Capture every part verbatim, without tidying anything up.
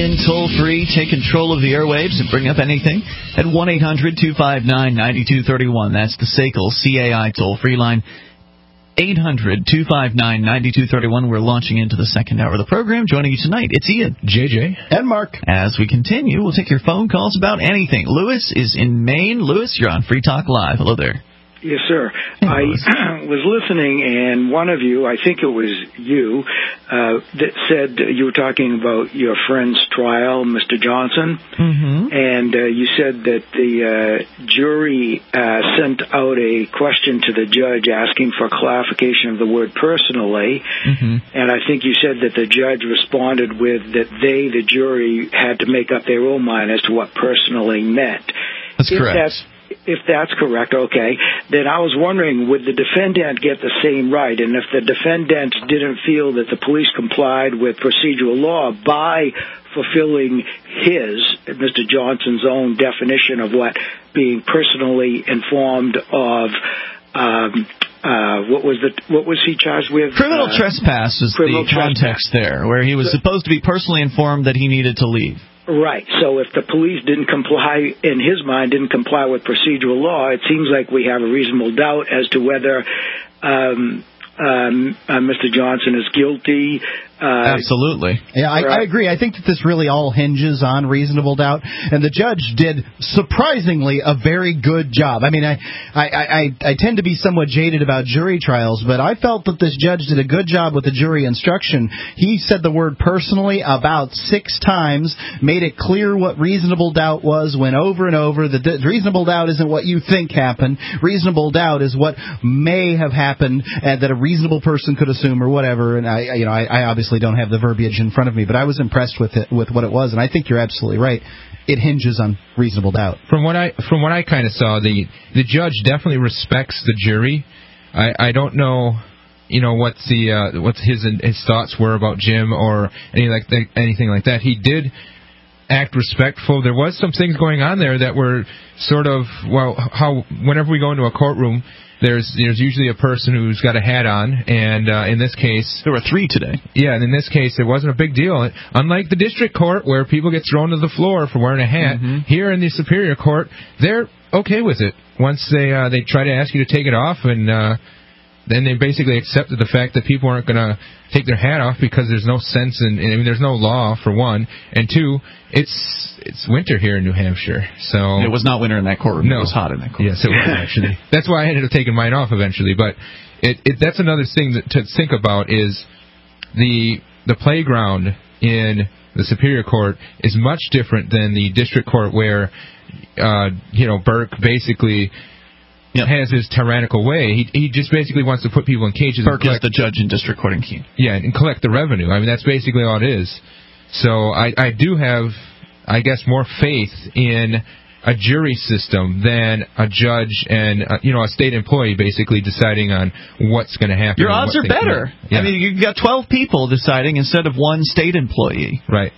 in toll-free. Take control of the airwaves and bring up anything at one eight hundred two five nine nine two three one. That's the S A C L C A I toll-free line. eight hundred two five nine nine two three one. We're launching into the second hour of the program. Joining you tonight, it's Ian, J J, and Mark. As we continue, we'll take your phone calls about anything. Lewis is in Maine. Lewis, you're on Free Talk Live. Hello there. Yes, sir. I was listening, and one of you, I think it was you, uh, that said you were talking about your friend's trial, Mister Johnson, mm-hmm. and uh, you said that the uh, jury uh, sent out a question to the judge asking for clarification of the word personally, mm-hmm. and I think you said that the judge responded with that they, the jury, had to make up their own mind as to what personally meant. That's if correct. That's, If that's correct, okay, then I was wondering, would the defendant get the same right? And if the defendant didn't feel that the police complied with procedural law by fulfilling his, Mister Johnson's own definition of what being personally informed of, um, uh, what was the what was he charged with? Criminal uh, trespass is criminal the context trespass. there, where he was supposed to be personally informed that he needed to leave. Right. So if the police didn't comply, in his mind, didn't comply with procedural law, it seems like we have a reasonable doubt as to whether um, um, uh, Mister Johnson is guilty. Uh, Absolutely. Yeah, I, I agree. I think that this really all hinges on reasonable doubt, and the judge did surprisingly a very good job. I mean, I, I, I, I tend to be somewhat jaded about jury trials, but I felt that this judge did a good job with the jury instruction. He said the word personally about six times, made it clear what reasonable doubt was, went over and over. The d- reasonable doubt isn't what you think happened. Reasonable doubt is what may have happened, and that a reasonable person could assume or whatever. And I, you know, I, I obviously don't have the verbiage in front of me, but I was impressed with it, with what it was, and I think you're absolutely right. It hinges on reasonable doubt. From what I from what I kind of saw, the the judge definitely respects the jury. I, I don't know, you know, what the uh, what his his thoughts were about Jim or any like th- anything like that. He did act respectful. There was some things going on there that were sort of, well, how whenever we go into a courtroom, There's there's usually a person who's got a hat on, and uh, in this case... There were three today. Yeah, and in this case, it wasn't a big deal. Unlike the district court, where people get thrown to the floor for wearing a hat, mm-hmm. here in the superior court, they're okay with it. Once they uh, they try to ask you to take it off, and uh, then they basically accepted the fact that people aren't going to take their hat off because there's no sense in... I mean, there's no law, for one, and two, it's... It's winter here in New Hampshire, so... It was not winter in that courtroom. No. It was hot in that courtroom. Yes, it was, actually. That's why I ended up taking mine off eventually, but it, it that's another thing that, to think about is the the playground in the Superior Court is much different than the District Court where, uh, you know, Burke basically... Yep. has his tyrannical way. He he just basically wants to put people in cages. Burke is the judge in District Court in Keene. Yeah, and collect the revenue. I mean, that's basically all it is. So I, I do have... I guess, more faith in a jury system than a judge and, uh, you know, a state employee basically deciding on what's going to happen. Your odds are better. Yeah. I mean, you've got twelve people deciding instead of one state employee. Right.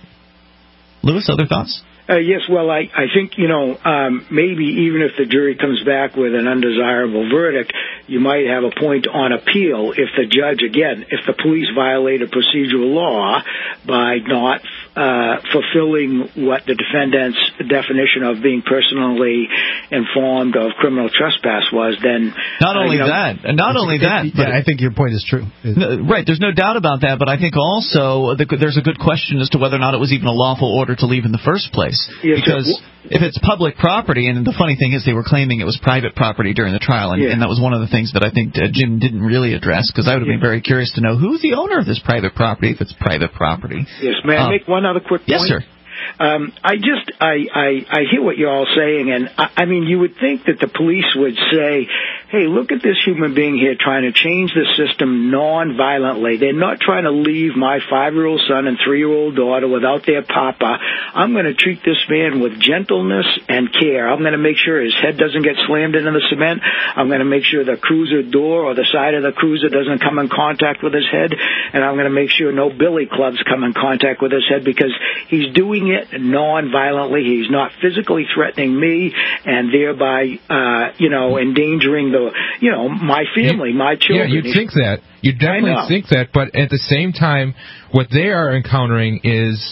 Lewis, other thoughts? Uh, yes, well, I, I think, you know, um, maybe even if the jury comes back with an undesirable verdict, you might have a point on appeal if the judge, again, if the police violate a procedural law by not uh, fulfilling what the defendant's definition of being personally informed of criminal trespass was, then... Not only uh, you know, that, and not only that... Yeah, I think your point is true. No, right, there's no doubt about that, but I think also the, there's a good question as to whether or not it was even a lawful order to leave in the first place. Yes, because sir. if it's public property, and the funny thing is they were claiming it was private property during the trial, and, yeah. and that was one of the things that I think uh, Jim didn't really address, because I would have yeah. been very curious to know who's the owner of this private property if it's private property. Yes, may I uh, make one other quick point? Yes, sir. Um, I just, I, I, I hear what you're all saying, and I, I mean, you would think that the police would say, hey, look at this human being here trying to change the system non-violently. They're not trying to leave my five-year-old son and three-year-old daughter without their papa. I'm going to treat this man with gentleness and care. I'm going to make sure his head doesn't get slammed into the cement. I'm going to make sure the cruiser door or the side of the cruiser doesn't come in contact with his head, and I'm going to make sure no billy clubs come in contact with his head, because he's doing it non-violently. He's not physically threatening me and thereby, uh, you know, endangering the, you know, my family, you, my children. Yeah, you'd think that. You definitely think that, but at the same time, what they are encountering is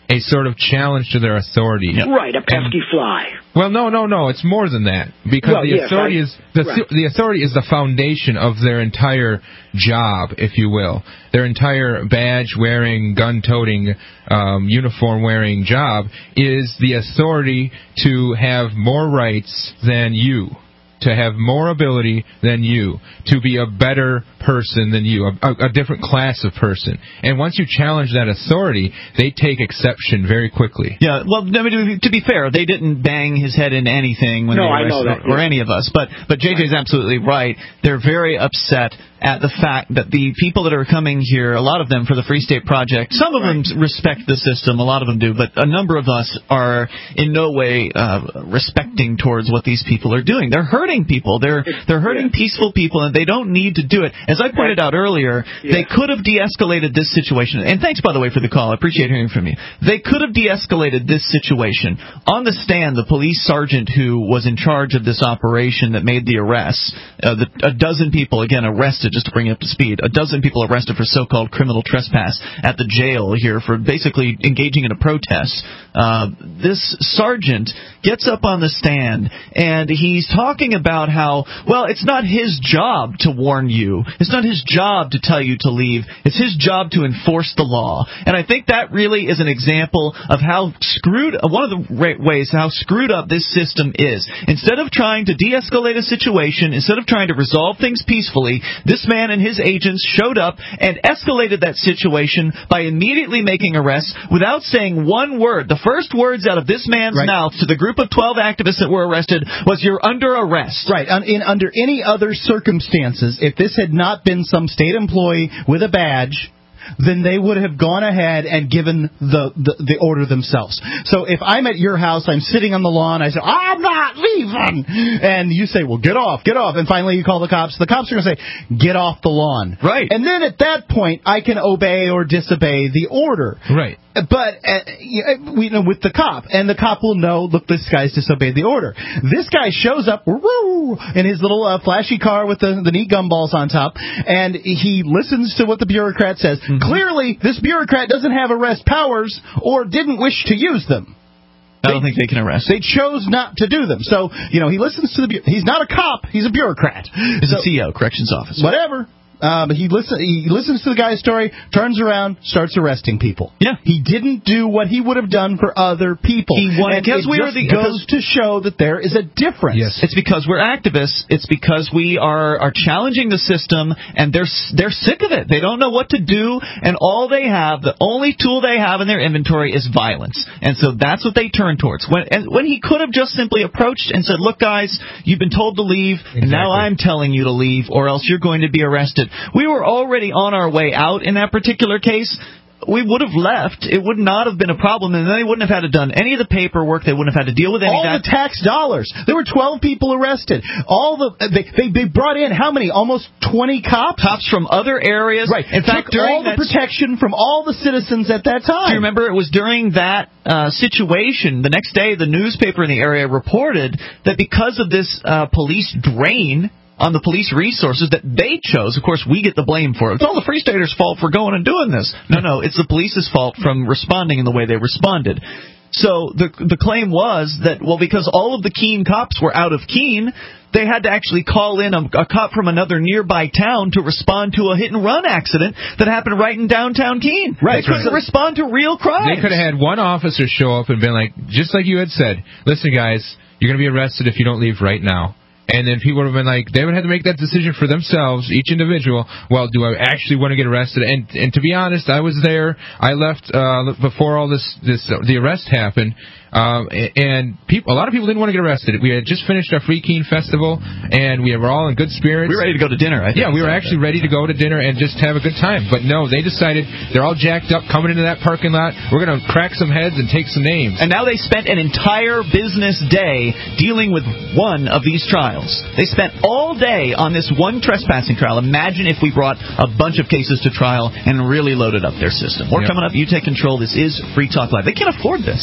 a sort of challenge to their authority. Yep. Right, a pesky and, fly. Well, no, no, no. It's more than that, because well, the yes, authority I, is the right. the authority is the foundation of their entire job, if you will. Their entire badge-wearing, gun-toting, um, uniform-wearing job is the authority to have more rights than you, to have more ability than you, to be a better person than you, a, a different class of person. And once you challenge that authority, they take exception very quickly. Yeah, well, I mean, to be fair, they didn't bang his head into anything when no, they I know arrested that, or yeah. any of us. But but J J's absolutely right. They're very upset at the fact that the people that are coming here, a lot of them for the Free State Project, some of right. them respect the system, a lot of them do, but a number of us are in no way uh, respecting towards what these people are doing. They're hurting people. They're they're hurting yeah. peaceful people, and they don't need to do it. As I pointed out earlier, yeah. they could have de-escalated this situation. And thanks, by the way, for the call. I appreciate hearing from you. They could have de-escalated this situation. On the stand, the police sergeant who was in charge of this operation that made the arrests, uh, the, a dozen people, again, arrested, just to bring you up to speed, a dozen people arrested for so-called criminal trespass at the jail here for basically engaging in a protest. Uh, this sergeant gets up on the stand, and he's talking about how, well, it's not his job to warn you. It's not his job to tell you to leave. It's his job to enforce the law. And I think that really is an example of how screwed, one of the ways how screwed up this system is. Instead of trying to de-escalate a situation, instead of trying to resolve things peacefully, this man and his agents showed up and escalated that situation by immediately making arrests without saying one word. The first words out of this man's right. mouth to the group of twelve activists that were arrested was, "You're under arrest." Right. In under any other circumstances, if this had not been some state employee with a badge, then they would have gone ahead and given the, the, the order themselves. So if I'm at your house, I'm sitting on the lawn, I say, "I'm not leaving," and you say, "Well, get off, get off," and finally you call the cops, the cops are going to say, "Get off the lawn." Right. And then at that point, I can obey or disobey the order. Right. But uh, you know, with the cop, and the cop will know, look, this guy's disobeyed the order. This guy shows up, woo, in his little uh, flashy car with the, the neat gumballs on top, and he listens to what the bureaucrat says. Mm-hmm. Clearly, this bureaucrat doesn't have arrest powers or didn't wish to use them. I don't think they can arrest. They chose not to do them. So, you know, he listens to the... Bu- he's not a cop. He's a bureaucrat. He's so, a C O, corrections officer. Whatever. Um, he, listen, he listens to the guy's story, turns around, starts arresting people. Yeah. He didn't do what he would have done for other people. He wanted, and because it we just are the, goes to show that there is a difference. Yes. It's because we're activists. It's because we are, are challenging the system, and they're they're sick of it. They don't know what to do, and all they have, the only tool they have in their inventory is violence. And so that's what they turn towards. When and when he could have just simply approached and said, "Look, guys, you've been told to leave, exactly. and now I'm telling you to leave, or else you're going to be arrested." We were all already on our way out in that particular case. We would have left. It would not have been a problem, and they wouldn't have had to done any of the paperwork. They wouldn't have had to deal with any all of that. the tax dollars. There were twelve people arrested. All the they, they they brought in how many? Almost twenty cops. Cops from other areas. Right. In fact, took during all the that, protection from all the citizens at that time. Do you remember? It was during that uh, situation. The next day, the newspaper in the area reported that because of this uh, police drain on the police resources that they chose. Of course, we get the blame for it. It's all the Free Staters' fault for going and doing this. No, no, it's the police's fault from responding in the way they responded. So the the claim was that, well, because all of the Keene cops were out of Keene, they had to actually call in a, a cop from another nearby town to respond to a hit-and-run accident that happened right in downtown Keene. Right. They couldn't right. respond to real crimes. They could have had one officer show up and been like, just like you had said, "Listen, guys, you're going to be arrested if you don't leave right now." And then people would have been like, they would have to make that decision for themselves, each individual. Well, do I actually want to get arrested? And and to be honest, I was there. I left uh, before all this this uh, the arrest happened. Um, and people, a lot of people didn't want to get arrested. We had just finished our Free Keene Festival, and we were all in good spirits. We were ready to go to dinner, I think. Yeah, we were actually ready to go to dinner and just have a good time. But no, they decided they're all jacked up coming into that parking lot. We're going to crack some heads and take some names. And now they spent an entire business day dealing with one of these trials. They spent all day on this one trespassing trial. Imagine if we brought a bunch of cases to trial and really loaded up their system. We're yep. coming up. You Take Control. This is Free Talk Live. They can't afford this.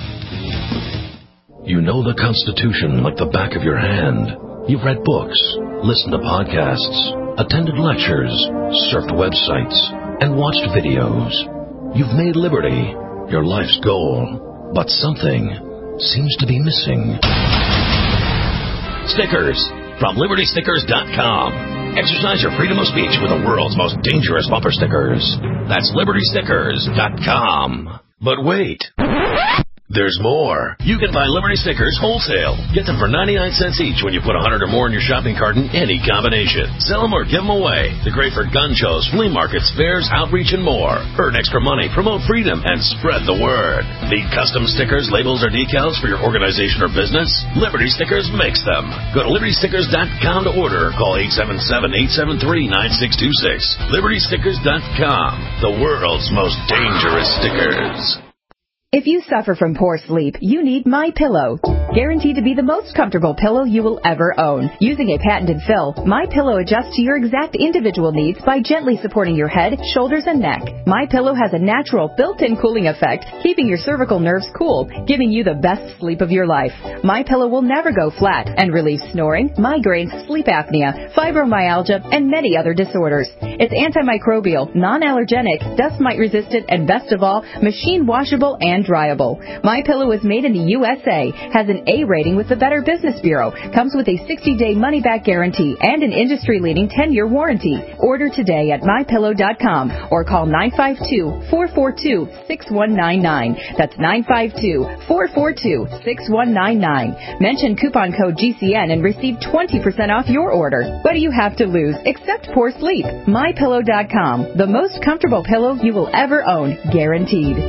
You know the Constitution like the back of your hand. You've read books, listened to podcasts, attended lectures, surfed websites, and watched videos. You've made liberty your life's goal, but something seems to be missing. Stickers from Liberty Stickers dot com. Exercise your freedom of speech with the world's most dangerous bumper stickers. That's Liberty Stickers dot com. But wait. There's more. You can buy Liberty Stickers wholesale. Get them for ninety-nine cents each when you put one hundred or more in your shopping cart in any combination. Sell them or give them away. They're great for gun shows, flea markets, fairs, outreach, and more. Earn extra money, promote freedom, and spread the word. Need custom stickers, labels, or decals for your organization or business? Liberty Stickers makes them. Go to Liberty Stickers dot com to order or call eight seven seven, eight seven three, nine six two six. Liberty Stickers dot com. The world's most dangerous stickers. If you suffer from poor sleep, you need MyPillow. Guaranteed to be the most comfortable pillow you will ever own. Using a patented fill, MyPillow adjusts to your exact individual needs by gently supporting your head, shoulders, and neck. MyPillow has a natural built-in cooling effect, keeping your cervical nerves cool, giving you the best sleep of your life. MyPillow will never go flat and relieve snoring, migraines, sleep apnea, fibromyalgia, and many other disorders. It's antimicrobial, non-allergenic, dust mite resistant, and best of all, machine washable and dryable. MyPillow is made in the U S A, has an A rating with the Better Business Bureau, comes with a sixty-day money-back guarantee and an industry-leading ten-year warranty. Order today at my pillow dot com or call nine five two, four four two, six one nine nine. That's nine five two, four four two, six one nine nine. Mention coupon code G C N and receive twenty percent off your order. What do you have to lose except poor sleep? my pillow dot com, the most comfortable pillow you will ever own, guaranteed.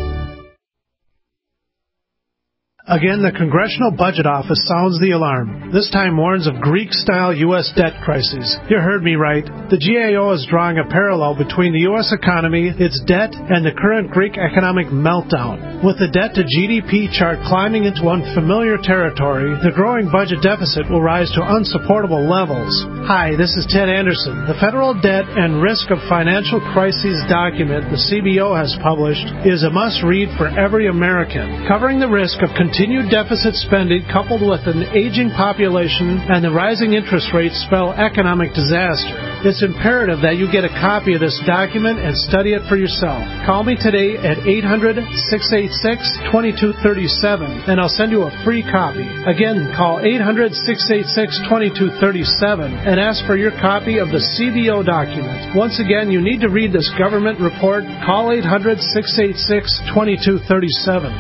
Again, the Congressional Budget Office sounds the alarm. This time warns of Greek-style U S debt crisis. You heard me right. The G A O is drawing a parallel between the U S economy, its debt, and the current Greek economic meltdown. With the debt-to-G D P chart climbing into unfamiliar territory, the growing budget deficit will rise to unsupportable levels. Hi, this is Ted Anderson. The Federal Debt and Risk of Financial Crises document the C B O has published is a must-read for every American, covering the risk of continued deficit spending coupled with an aging population and the rising interest rates spell economic disaster. It's imperative that you get a copy of this document and study it for yourself. Call me today at eight hundred, six eight six, two two three seven and I'll send you a free copy. Again, call eight hundred, six eight six, two two three seven and ask for your copy of the C B O document. Once again, you need to read this government report. Call eight hundred, six eight six, two two three seven.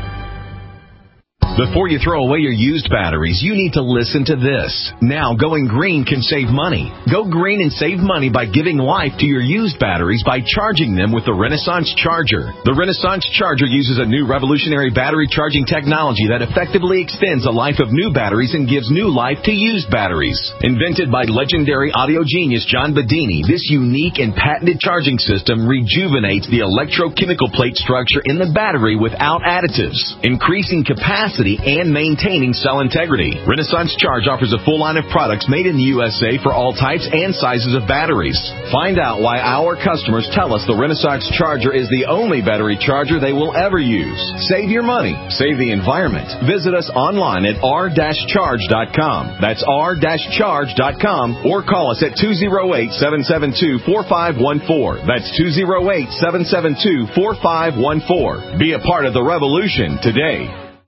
Before you throw away your used batteries, you need to listen to this. Now, going green can save money. Go green and save money by giving life to your used batteries by charging them with the Renaissance Charger. The Renaissance Charger uses a new revolutionary battery charging technology that effectively extends the life of new batteries and gives new life to used batteries. Invented by legendary audio genius John Bedini, this unique and patented charging system rejuvenates the electrochemical plate structure in the battery without additives, increasing capacity and maintaining cell integrity. Renaissance Charge offers a full line of products made in the U S A for all types and sizes of batteries. Find out why our customers tell us the Renaissance Charger is the only battery charger they will ever use. Save your money. Save the environment. Visit us online at r dash charge dot com. That's r dash charge dot com or call us at two oh eight, seven seven two, four five one four. That's two oh eight, seven seven two, four five one four. Be a part of the revolution today.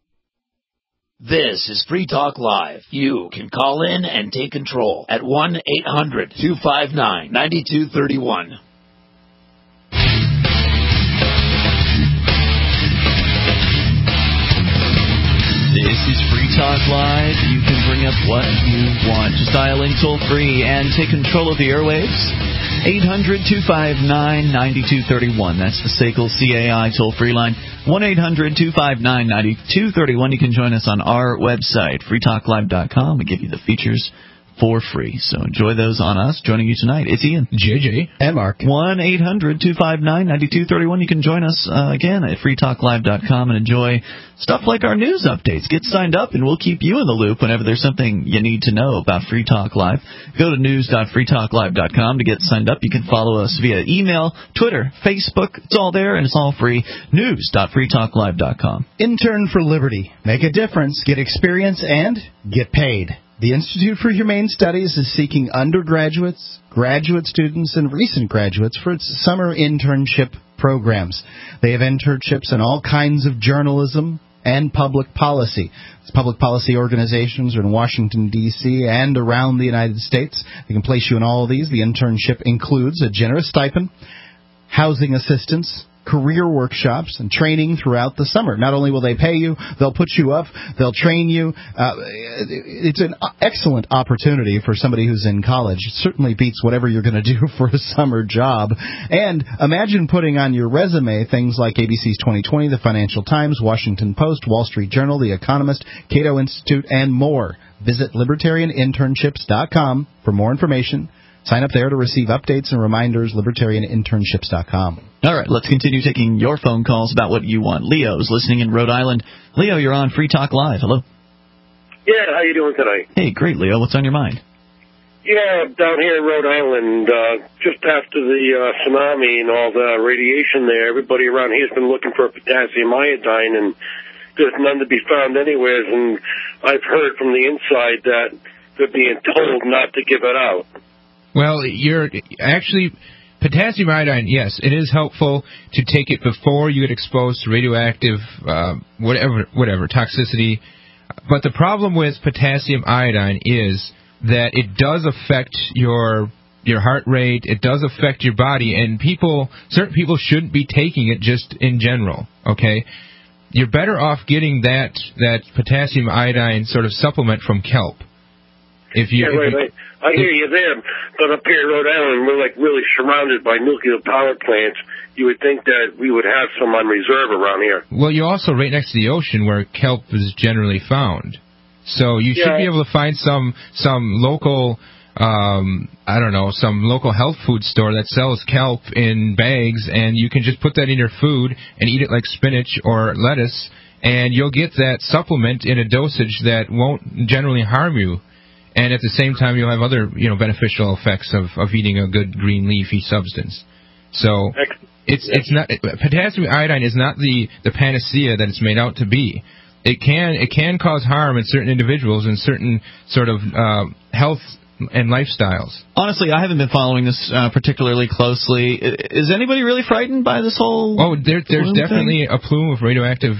This is Free Talk Live. You can call in and take control at one eight hundred, two five nine, nine two three one. This is Free Talk Live. You can bring up what you want. Just dial in toll free and take control of the airwaves. eight hundred, two five nine, nine two three one. That's the S A C L C A I toll-free line. one eight hundred, two five nine, nine two three one. You can join us on our website, free talk live dot com. We give you the features for free. So enjoy those on us. Joining you tonight, it's Ian, J J, and Mark. one eight hundred, two five nine, nine two three one. You can join us uh, again at free talk live dot com and enjoy stuff like our news updates. Get signed up and we'll keep you in the loop whenever there's something you need to know about Free Talk Live. Go to news dot free talk live dot com to get signed up. You can follow us via email, Twitter, Facebook. It's all there and it's all free. news dot free talk live dot com. Intern for Liberty. Make a difference, get experience, and get paid. The Institute for Humane Studies is seeking undergraduates, graduate students, and recent graduates for its summer internship programs. They have internships in all kinds of journalism and public policy. These public policy organizations are in Washington, D C and around the United States. They can place you in all of these. The internship includes a generous stipend, housing assistance, career workshops, and training throughout the summer. Not only will they pay you, they'll put you up, they'll train you. Uh, it's an excellent opportunity for somebody who's in college. It certainly beats whatever you're going to do for a summer job. And imagine putting on your resume things like A B C's twenty twenty, the Financial Times, Washington Post, Wall Street Journal, The Economist, Cato Institute, and more. Visit libertarian internships dot com for more information. Sign up there to receive updates and reminders, libertarian internships dot com. All right, let's continue taking your phone calls about what you want. Leo's listening in Rhode Island. Leo, you're on Free Talk Live. Hello. Yeah, how you doing tonight? Hey, great, Leo. What's on your mind? Yeah, down here in Rhode Island, uh, just after the uh, tsunami and all the radiation there, everybody around here has been looking for potassium iodine, and there's none to be found anywhere. And I've heard from the inside that they're being told not to give it out. Well, you're actually, potassium iodine, yes, it is helpful to take it before you get exposed to radioactive, uh, whatever, whatever, toxicity. But the problem with potassium iodine is that it does affect your your heart rate, it does affect your body, and people, certain people shouldn't be taking it just in general, okay? You're better off getting that, that potassium iodine sort of supplement from kelp. If you, yeah, right, if you, right. I hear you there, but up here in Rhode Island, we're like really surrounded by nuclear power plants. You would think that we would have some on reserve around here. Well, you're also right next to the ocean where kelp is generally found. So you yeah. should be able to find some some local, um, I don't know, some local health food store that sells kelp in bags, and you can just put that in your food and eat it like spinach or lettuce, and you'll get that supplement in a dosage that won't generally harm you. And at the same time, you'll have other, you know, beneficial effects of, of eating a good green leafy substance. So it's it's not potassium iodine is not the, the panacea that it's made out to be. It can it can cause harm in certain individuals and certain sort of uh, health and lifestyles. Honestly, I haven't been following this uh, particularly closely. Is anybody really frightened by this whole? Oh, there, there's definitely thing? a plume of radioactive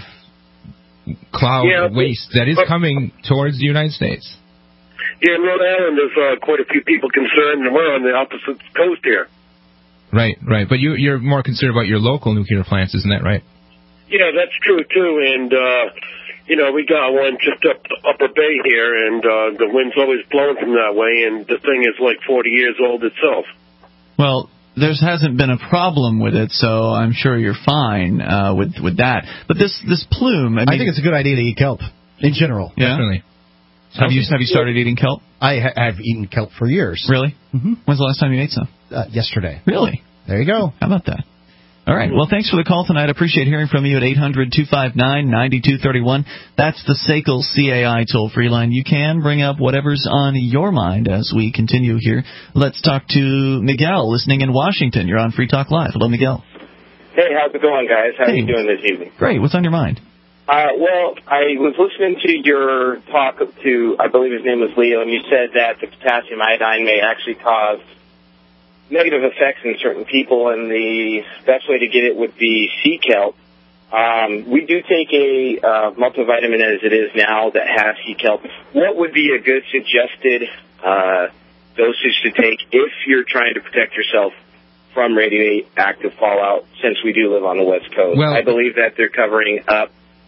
cloud yeah, waste that is coming towards the United States. Yeah, in Rhode Island, there's uh, quite a few people concerned, and we're on the opposite coast here. Right, right. But you, you're more concerned about your local nuclear plants, isn't that right? Yeah, that's true, too. And, uh, you know, we got one just up Upper Bay here, and uh, the wind's always blowing from that way, and the thing is like forty years old itself. Well, there hasn't been a problem with it, so I'm sure you're fine uh, with with that. But this, this plume... I, mean, I think it's a good idea to eat kelp, in general. Yeah? Definitely. Have you have you started eating kelp? I ha- I've eaten kelp for years. Really? Mm-hmm. When's the last time you ate some? Uh, yesterday. Really? There you go. How about that? All right. Well, thanks for the call tonight. I appreciate hearing from you at eight hundred two five nine nine two three one. That's the S A C L C A I toll-free line. You can bring up whatever's on your mind as we continue here. Let's talk to Miguel, listening in Washington. You're on Free Talk Live. Hello, Miguel. Hey, how's it going, guys? How hey. are you doing this evening? Great. What's on your mind? Uh, well, I was listening to your talk to, I believe his name was Leo, and you said that the potassium iodine may actually cause negative effects in certain people, and the best way to get it would be sea kelp. Um, we do take a uh, multivitamin as it is now that has sea kelp. What would be a good suggested uh, dosage to take if you're trying to protect yourself from radioactive fallout, since we do live on the West Coast? Well, I believe that they're covering up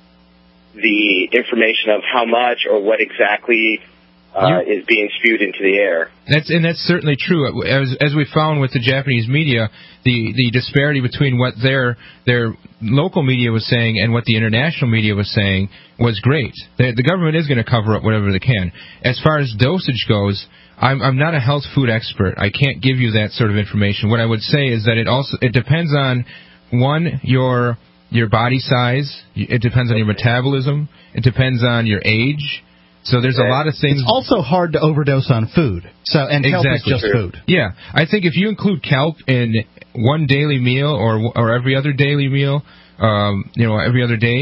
the information of how much or what exactly uh, is being spewed into the air. That's and that's certainly true. As as we found with the Japanese media, the, the disparity between what their their local media was saying and what the international media was saying was great. The, the government is going to cover up whatever they can. As far as dosage goes, I'm I'm not a health food expert. I can't give you that sort of information. What I would say is that it also it depends on one your your body size, it depends on your metabolism, it depends on your age. So there's a lot of things. It's also hard to overdose on food. So and kelp exactly. is just food. Yeah, I think if you include kelp in one daily meal or or every other daily meal, um, you know, every other day,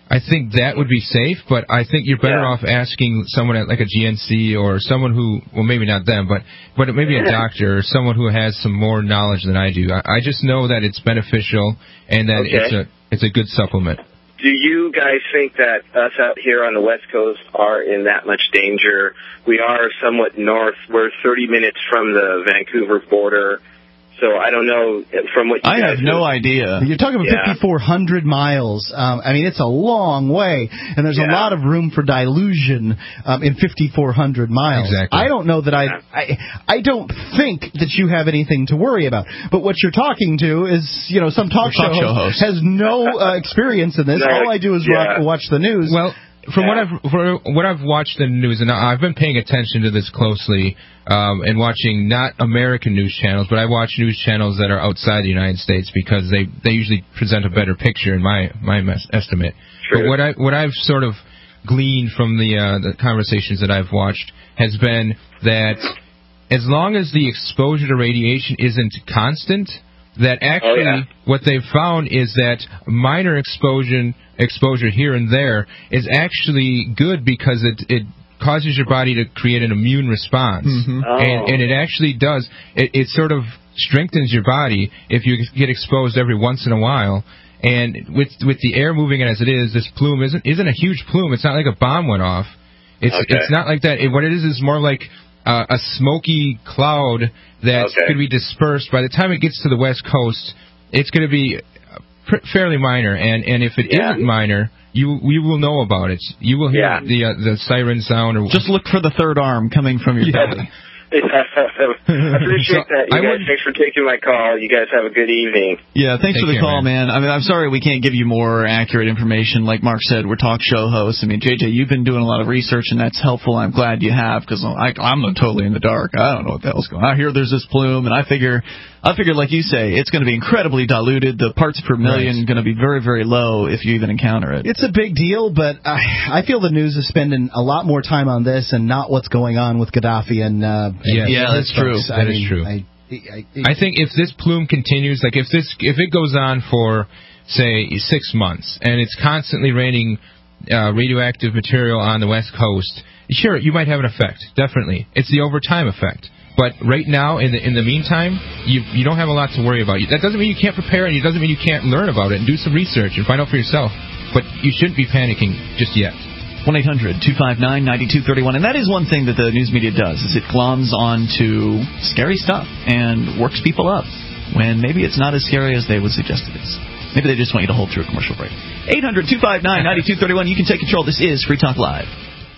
I think that would be safe, but I think you're better Yeah. off asking someone at like a G N C or someone who, well, maybe not them, but but maybe a doctor or someone who has some more knowledge than I do. I, I just know that it's beneficial and that Okay. it's a it's a good supplement. Do you guys think that us out here on the West Coast are in that much danger? We are somewhat north. We're thirty minutes from the Vancouver border. So I don't know from what you I guys have no idea. You're talking about Yeah. fifty-four hundred miles. Um, I mean, it's a long way, and there's a Yeah. lot of room for dilution um, in fifty-four hundred miles. Exactly. I don't know that I, I, I don't think that you have anything to worry about. But what you're talking to is, you know, some talk, Talk show, show host host. has no uh, experience in this. No, All I do is yeah. wa- watch the news. Well, from Yeah. what I've from what I've watched in the news, and I've been paying attention to this closely, um, and watching not American news channels, but I watch news channels that are outside the United States because they, they usually present a better picture in my my mes- estimate. True. But what I what I've sort of gleaned from the uh, the conversations that I've watched has been that as long as the exposure to radiation isn't constant, that actually Oh, yeah. what they've found is that minor exposure exposure here and there is actually good because it it causes your body to create an immune response, Mhm. Oh. and and it actually does. It, it sort of strengthens your body if you get exposed every once in a while. And with with the air moving as it is, this plume isn't isn't a huge plume. It's not like a bomb went off. It's Okay. it's not like that. It, what it is is more like uh, a smoky cloud that Okay. could be dispersed. By the time it gets to the West Coast, it's going to be pr- fairly minor. And, and if it Yeah. not minor, you you will know about it. You will hear Yeah. the uh, the siren sound. Or Just look for the third arm coming from your Yeah. belly. I appreciate So, that. You I guys, would- thanks for taking my call. You guys have a good evening. Yeah, thanks Take for the care, call, man. I mean, I'm sorry we can't give you more accurate information. Like Mark said, we're talk show hosts. I mean, J J, you've been doing a lot of research, and that's helpful. I'm glad you have, because I'm totally in the dark. I don't know what the hell's going on. I hear there's this plume, and I figure, I figure, like you say, it's going to be incredibly diluted. The parts per million Right. going to be very, very low if you even encounter it. It's a big deal, but I, I feel the news is spending a lot more time on this and not what's going on with Gaddafi and uh, Yeah. and Yeah, his that's true. folks. That I is mean, true. I, I, I think if this plume continues, like if this if it goes on for say six months and it's constantly raining uh, radioactive material on the West Coast, sure, you might have an effect. Definitely, it's the overtime effect. But right now, in the in the meantime, you you don't have a lot to worry about. That doesn't mean you can't prepare, and it doesn't mean you can't learn about it and do some research and find out for yourself. But you shouldn't be panicking just yet. one eight hundred two five nine nine two three one. And that is one thing that the news media does, is it gloms onto scary stuff and works people up when maybe it's not as scary as they would suggest it is. Maybe they just want you to hold through a commercial break. eight hundred two five nine nine two three one. You can take control. This is Free Talk Live.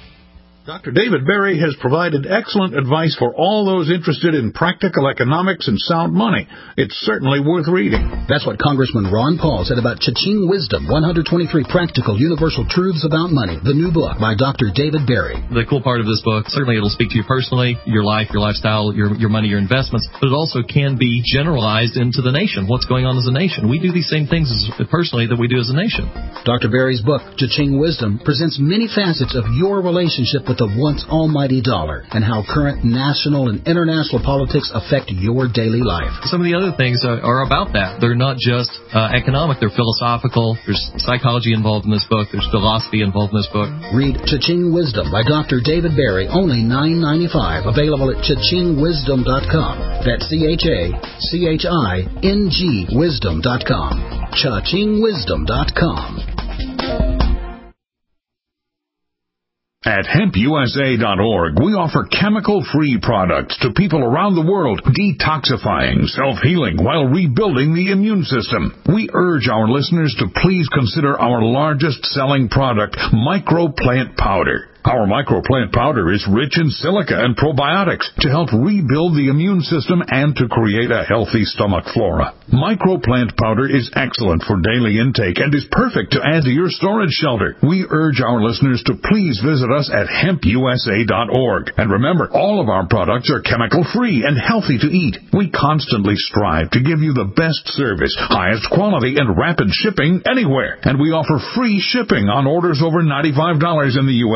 Doctor David Berry has provided excellent advice for all those interested in practical economics and sound money. It's certainly worth reading. That's what Congressman Ron Paul said about Cha-Ching Wisdom, one hundred twenty-three Practical Universal Truths About Money, the new book by Doctor David Berry. The cool part of this book, certainly it'll speak to you personally, your life, your lifestyle, your your money, your investments, but it also can be generalized into the nation. What's going on as a nation? We do these same things as, personally that we do as a nation. Doctor Berry's book, Cha-Ching Wisdom, presents many facets of your relationship with the once almighty dollar and how current national and international politics affect your daily life. Some of the other things are, are about that. They're not just uh, economic, they're philosophical. There's psychology involved in this book. There's philosophy involved in this book. Read Cha-Ching Wisdom by Doctor David Berry, only nine ninety-five, available at cha ching wisdom dot com. That's C H A C H I N G wisdom dot com. cha ching wisdom dot com. At hemp U S A dot org, we offer chemical-free products to people around the world, detoxifying, self-healing, while rebuilding the immune system. We urge our listeners to please consider our largest-selling product, MicroPlant Powder. Our MicroPlant Powder is rich in silica and probiotics to help rebuild the immune system and to create a healthy stomach flora. MicroPlant Powder is excellent for daily intake and is perfect to add to your storage shelter. We urge our listeners to please visit us at hemp U S A dot org. And remember, all of our products are chemical-free and healthy to eat. We constantly strive to give you the best service, highest quality, and rapid shipping anywhere. And we offer free shipping on orders over ninety-five dollars in the U S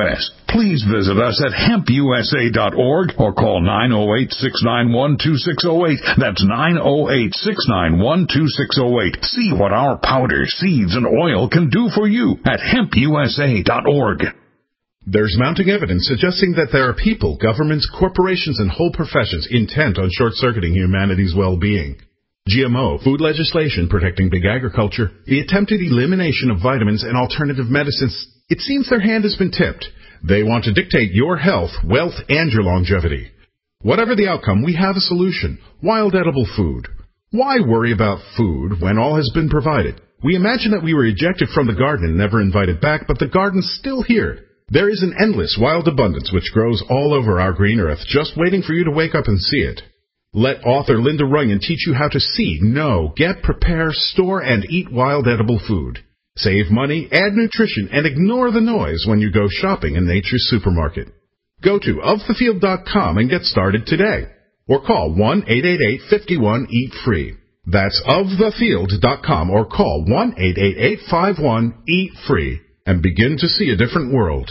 Please visit us at hemp u s a dot org or call nine oh eight, six nine one, two six oh eight. That's nine oh eight, six nine one, two six oh eight. See what our powder, seeds, and oil can do for you at hemp u s a dot org. There's mounting evidence suggesting that there are people, governments, corporations, and whole professions intent on short-circuiting humanity's well-being. G M O, food legislation protecting big agriculture, the attempted elimination of vitamins and alternative medicines. It seems their hand has been tipped. They want to dictate your health, wealth, and your longevity. Whatever the outcome, we have a solution. Wild edible food. Why worry about food when all has been provided? We imagine that we were ejected from the garden and never invited back, but the garden's still here. There is an endless wild abundance which grows all over our green earth, just waiting for you to wake up and see it. Let author Linda Runyon teach you how to see, know, get, prepare, store, and eat wild edible food. Save money, add nutrition, and ignore the noise when you go shopping in Nature's Supermarket. Go to of the field dot com and get started today. Or call one eight eight eight, five one, eat free. That's of the field dot com or call one eight eight eight, five one, eat free and begin to see a different world.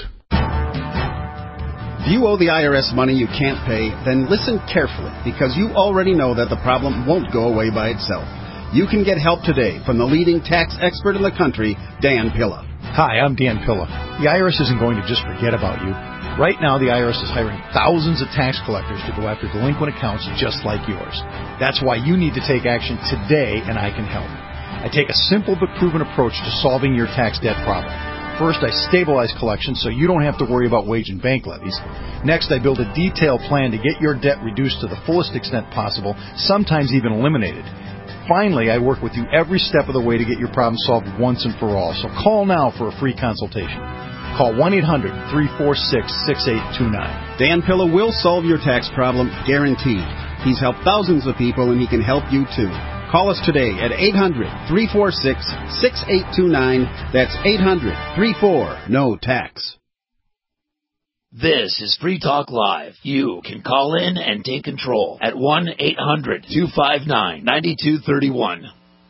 If you owe the I R S money you can't pay, then listen carefully because you already know that the problem won't go away by itself. You can get help today from the leading tax expert in the country, Dan Pilla. Hi, I'm Dan Pilla. The I R S isn't going to just forget about you. Right now, the I R S is hiring thousands of tax collectors to go after delinquent accounts just like yours. That's why you need to take action today, and I can help. I take a simple but proven approach to solving your tax debt problem. First, I stabilize collections so you don't have to worry about wage and bank levies. Next, I build a detailed plan to get your debt reduced to the fullest extent possible, sometimes even eliminated. Finally, I work with you every step of the way to get your problem solved once and for all. So call now for a free consultation. Call one eight hundred, three four six, six eight two nine. Dan Pilla will solve your tax problem, guaranteed. He's helped thousands of people, and he can help you too. Call us today at eight hundred, three four six, six eight two nine. That's eight hundred, three four, N O tax. This is Free Talk Live. You can call in and take control at one eight hundred, two five nine, nine two three one.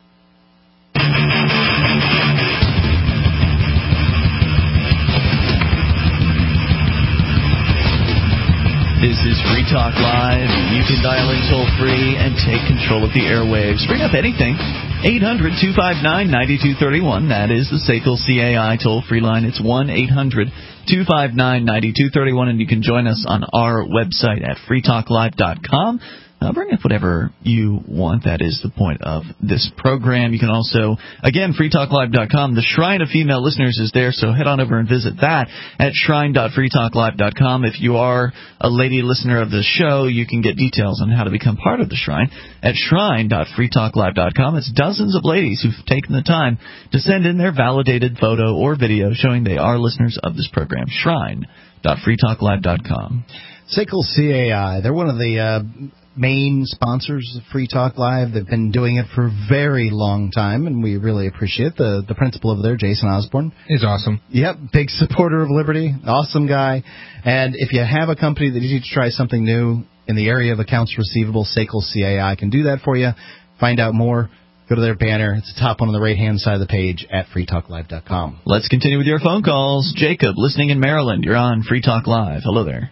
This is Free Talk Live. You can dial in toll free and take control of the airwaves. Bring up anything. eight hundred, two five nine, nine two three one. That is the S A C L C A I toll-free line. It's one eight hundred, two five nine, nine two three one, and you can join us on our website at free talk live dot com. Uh, bring up whatever you want. That is the point of this program. You can also, again, free talk live dot com. The Shrine of Female Listeners is there, so head on over and visit that at shrine dot free talk live dot com. If you are a lady listener of the show, you can get details on how to become part of the Shrine at shrine dot free talk live dot com. It's dozens of ladies who've taken the time to send in their validated photo or video showing they are listeners of this program. shrine dot free talk live dot com. S A C L C A I, they're one of the uh, main sponsors of Free Talk Live. They've been doing it for a very long time, and we really appreciate the the principal over there, Jason Osborne. He's awesome. Yep, big supporter of liberty, awesome guy. And if you have a company that needs to try something new in the area of accounts receivable, S A C L C A I can do that for you. Find out more. Go to their banner. It's the top one on the right-hand side of the page at free talk live dot com. Let's continue with your phone calls. Jacob, listening in Maryland. You're on Free Talk Live. Hello there.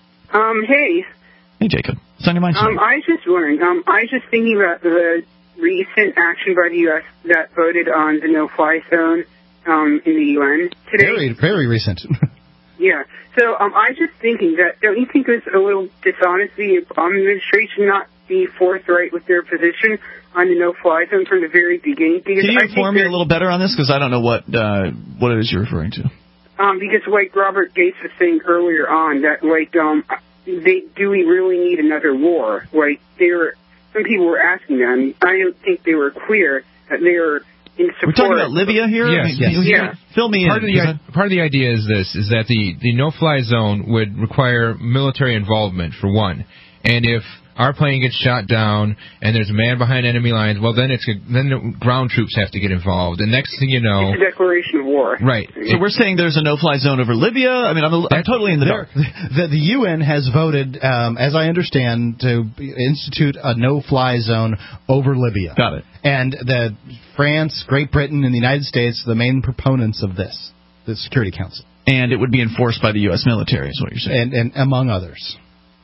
Um, hey. Hey, Jacob. What's on your mind Um, I was just wondering, um, I was just thinking about the recent action by the U S that voted on the no-fly zone um, in the U N today. Very, very recent. Yeah. So um, I was just thinking that, don't you think it was a little dishonest the Obama administration not be forthright with their position on the no-fly zone from the very beginning? Because Can you I inform me a little better on this? Because I don't know what uh, what it is you're referring to. Um, because like Robert Gates was saying earlier on, that like um, they do we really need another war? Like they were, some people were asking them. I don't think they were clear that they were in support. We're talking about Libya here. Yes, I mean, yes. Yeah. Fill me part in. Of the, part of the idea is this: is that the the no-fly zone would require military involvement for one, and if our plane gets shot down and there's a man behind enemy lines, well, then it's a, then the ground troops have to get involved. And next thing you know, it's a declaration of war. Right. So we're saying there's a no-fly zone over Libya. I mean, I'm, a, I'm totally in the dark. The, the U N has voted, um, as I understand, to institute a no-fly zone over Libya. Got it. And the France, Great Britain, and the United States are the main proponents of this, the Security Council. And it would be enforced by the U S military, is what you're saying. And, and among others.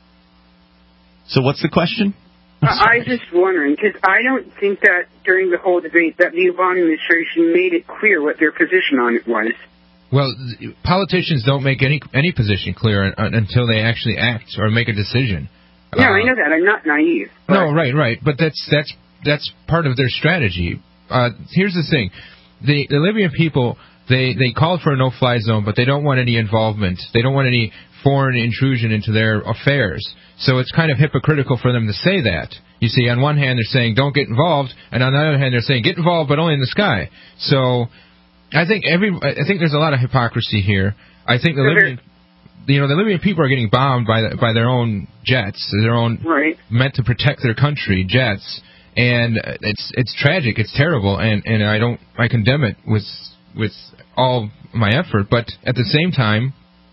So what's the question? I was just wondering, because I don't think that during the whole debate that the Obama administration made it clear what their position on it was. Well, politicians don't make any any position clear un, until they actually act or make a decision. No, uh, I know that. I'm not naive. But... No, right, right. But that's that's that's part of their strategy. Uh, here's the thing: the, the Libyan people, they they called for a no-fly zone, but they don't want any involvement. They don't want any foreign intrusion into their affairs. So it's kind of hypocritical for them to say that. You see, on one hand, they're saying don't get involved, and on the other hand, they're saying get involved, but only in the sky. So I think every I think there's a lot of hypocrisy here. I think the Libyan, you know, the Libyan people are getting bombed by the, by their own jets, their own right. meant to protect their country jets, and it's it's tragic, it's terrible, and, and I don't I condemn it with with all my effort. But at the same time,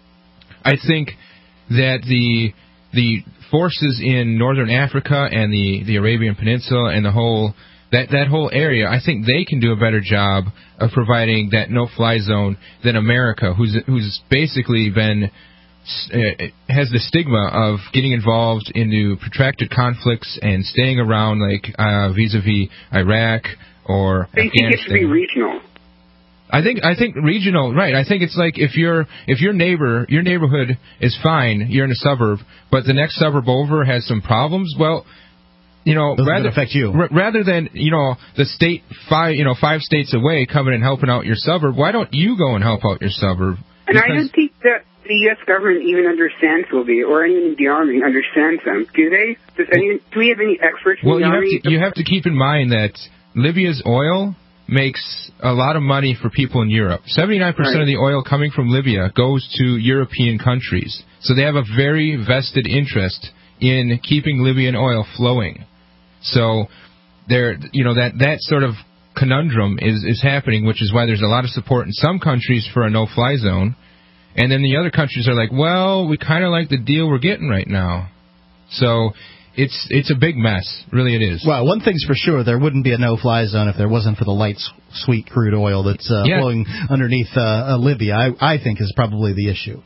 I think that the the forces in northern Africa and the, the Arabian Peninsula and the whole that, that whole area, I think they can do a better job of providing that no-fly zone than America, who's who's basically been uh, has the stigma of getting involved into protracted conflicts and staying around, like uh, vis-a-vis Iraq or I think Afghanistan. it should be regional. I think I think regional, right? I think it's like if your if your neighbor your neighborhood is fine, you're in a suburb, but the next suburb over has some problems. Well, you know, Doesn't rather affect you. r- rather than you know the state five you know five states away coming and helping out your suburb, why don't you go and help out your suburb? And Because, I don't think that the U S government even understands Libya or anyone in the army understands them. Do they? Does any? Do we have any experts in well, the you army? have to you have to keep in mind that Libya's oil makes a lot of money for people in Europe. seventy-nine percent Right. of the oil coming from Libya goes to European countries. So they have a very vested interest in keeping Libyan oil flowing. So there, you know, that, that sort of conundrum is, is happening, which is why there's a lot of support in some countries for a no-fly zone. And then the other countries are like, well, we kind of like the deal we're getting right now. So It's it's a big mess, really it is. Well, one thing's for sure, there wouldn't be a no-fly zone if there wasn't for the light, sweet crude oil that's uh, Yeah. flowing underneath uh, uh, Libya, I, I think is probably the issue.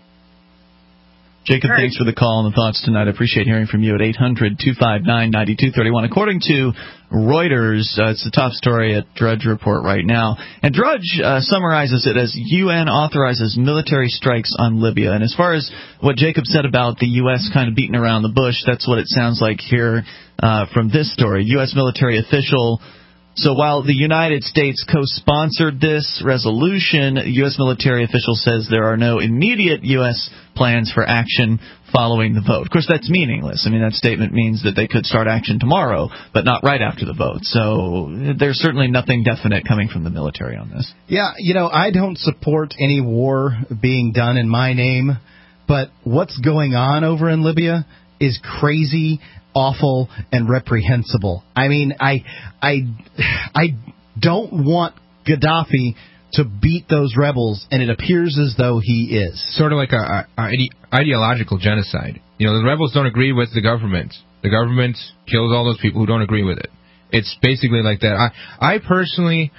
Jacob, thanks for the call and the thoughts tonight. I appreciate hearing from you at eight hundred two five nine nine two three one. According to Reuters, uh, it's the top story at Drudge Report right now. And Drudge uh, summarizes it as U N authorizes military strikes on Libya. And as far as what Jacob said about the U S kind of beating around the bush, that's what it sounds like here uh, from this story. U S military official. So while the United States co-sponsored this resolution, a U S military official says there are no immediate U S plans for action following the vote. Of course, that's meaningless. I mean, that statement means that they could start action tomorrow, but not right after the vote. So there's certainly nothing definite coming from the military on this. Yeah, you know, I don't support any war being done in my name, but what's going on over in Libya is crazy, awful, and reprehensible. I mean, I, I, I don't want Gaddafi to beat those rebels, and it appears as though he is. Sort of like a, a ide- ideological genocide. You know, the rebels don't agree with the government. The government kills all those people who don't agree with it. It's basically like that. I, I personally,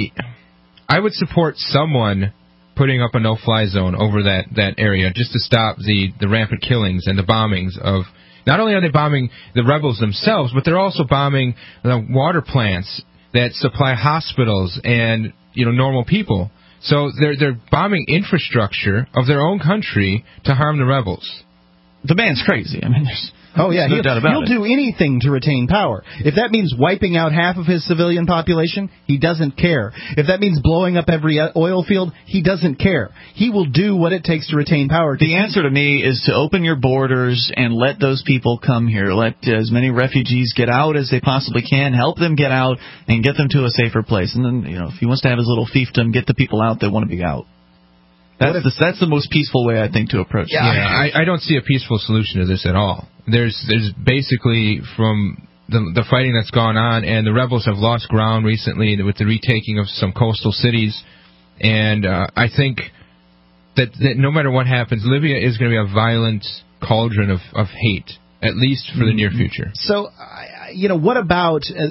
I would support someone putting up a no-fly zone over that, that area just to stop the, the rampant killings and the bombings of. Not only are they bombing the rebels themselves, but they're also bombing the water plants that supply hospitals and, you know, normal people. So they're they're bombing infrastructure of their own country to harm the rebels. The man's crazy. I mean, there's Oh, yeah, no he'll, doubt about he'll it. do anything to retain power. If that means wiping out half of his civilian population, he doesn't care. If that means blowing up every oil field, he doesn't care. He will do what it takes to retain power. The answer to me is to open your borders and let those people come here. Let as many refugees get out as they possibly can. Help them get out and get them to a safer place. And then, you know, if he wants to have his little fiefdom, get the people out that want to be out. That's the, that's the most peaceful way, I think, to approach it. Yeah, I, I don't see a peaceful solution to this at all. There's there's basically, from the, the fighting that's gone on, and the rebels have lost ground recently with the retaking of some coastal cities, and uh, I think that, that no matter what happens, Libya is going to be a violent cauldron of, of hate, at least for the near future. So I, you know, what about uh,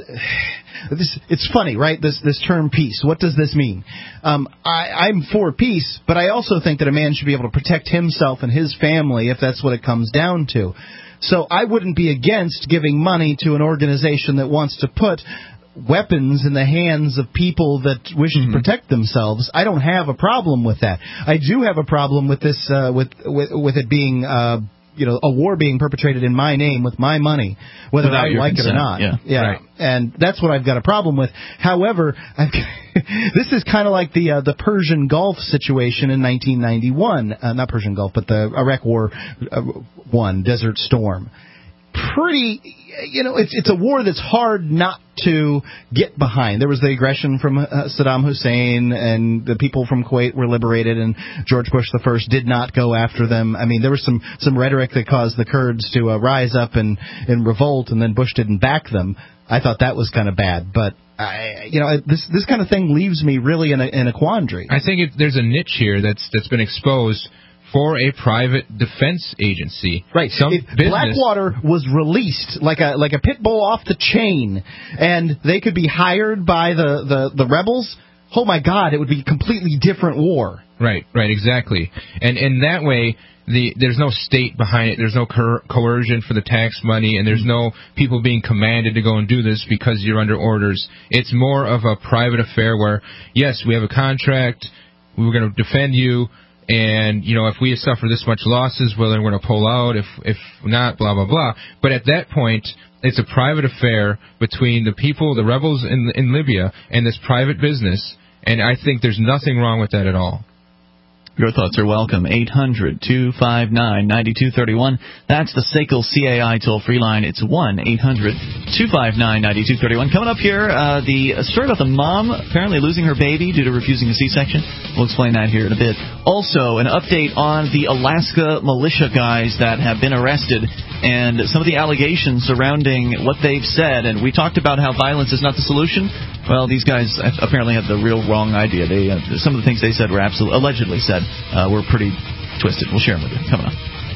this? It's funny, right? This this term peace. What does this mean? Um, I, I'm for peace, but I also think that a man should be able to protect himself and his family if that's what it comes down to. So I wouldn't be against giving money to an organization that wants to put weapons in the hands of people that wish mm-hmm. to protect themselves. I don't have a problem with that. I do have a problem with this, uh, with, with with it being, uh, you know, a war being perpetrated in my name with my money, whether Without I like consent. it or not. Yeah, yeah. Right. And that's what I've got a problem with. However, I've, this is kind of like the uh, the Persian Gulf situation in nineteen ninety-one. Uh, not Persian Gulf, but the Iraq War uh, one, Desert Storm. Pretty, you know, it's it's a war that's hard not to get behind. There was the aggression from uh, Saddam Hussein, and the people from Kuwait were liberated, and George Bush the First did not go after them. I mean, there was some, some rhetoric that caused the Kurds to uh, rise up and, and revolt, and then Bush didn't back them. I thought that was kind of bad, but I, you know, this this kind of thing leaves me really in a in a quandary. I think it, there's a niche here that's that's been exposed for a private defense agency. Right. Some if business. Blackwater was released like a like a pit bull off the chain, and they could be hired by the, the, the rebels, oh my God, it would be a completely different war. Right, right, exactly. And in that way, the there's no state behind it. There's no coer- coercion for the tax money, and there's no people being commanded to go and do this because you're under orders. It's more of a private affair where, yes, we have a contract, we're going to defend you, and, you know, if we suffer this much losses, well, then we're going to pull out. If if not, blah, blah, blah. But at that point, it's a private affair between the people, the rebels in in Libya, and this private business. And I think there's nothing wrong with that at all. Your thoughts are welcome. eight hundred two five nine nine two three one. That's the S A C L C A I toll-free line. It's one eight hundred two five nine nine two three one. Coming up here, uh, the story about the mom apparently losing her baby due to refusing a C-section. We'll explain that here in a bit. Also, an update on the Alaska militia guys that have been arrested and some of the allegations surrounding what they've said. And we talked about how violence is not the solution. Well, these guys apparently had the real wrong idea. They uh, some of the things they said were absolutely, allegedly said, uh, were pretty twisted. We'll share them with you. Coming up.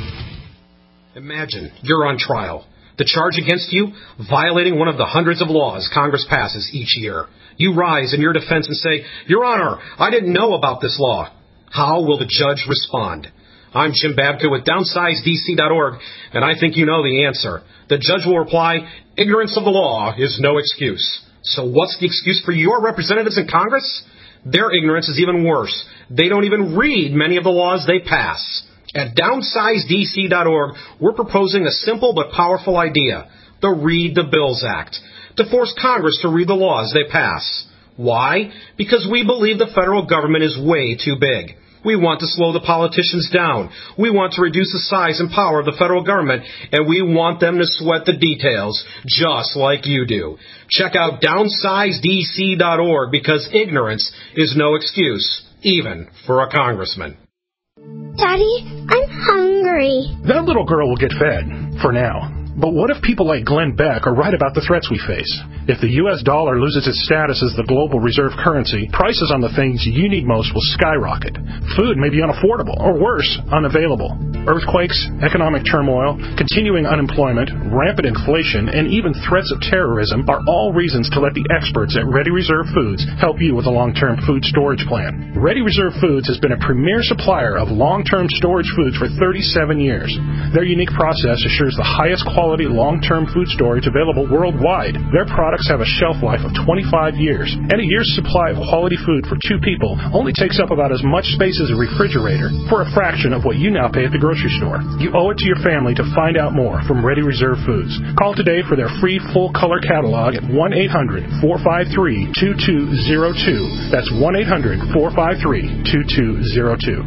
Imagine you're on trial. The charge against you, violating one of the hundreds of laws Congress passes each year. You rise in your defense and say, Your Honor, I didn't know about this law. How will the judge respond? I'm Jim Babka with downsize D C dot org, and I think you know the answer. The judge will reply, Ignorance of the law is no excuse. So what's the excuse for your representatives in Congress? Their ignorance is even worse. They don't even read many of the laws they pass. At downsize D C dot org, we're proposing a simple but powerful idea, the Read the Bills Act, to force Congress to read the laws they pass. Why? Because we believe the federal government is way too big. We want to slow the politicians down. We want to reduce the size and power of the federal government, and we want them to sweat the details, just like you do. Check out downsize D C dot org, because ignorance is no excuse, even for a congressman. Daddy, I'm hungry. That little girl will get fed, for now. But what if people like Glenn Beck are right about the threats we face? If the U S dollar loses its status as the global reserve currency, prices on the things you need most will skyrocket. Food may be unaffordable, or worse, unavailable. Earthquakes, economic turmoil, continuing unemployment, rampant inflation, and even threats of terrorism are all reasons to let the experts at Ready Reserve Foods help you with a long-term food storage plan. Ready Reserve Foods has been a premier supplier of long-term storage foods for thirty-seven years. Their unique process assures the highest quality long-term food storage available worldwide. Their products have a shelf life of twenty-five years, and a year's supply of quality food for two people only takes up about as much space as a refrigerator, for a fraction of what you now pay at the grocery store. You owe it to your family to find out more from Ready Reserve Foods. Call today for their free full-color catalog at one eight hundred four five three two two zero two. That's one eight hundred four five three two two zero two.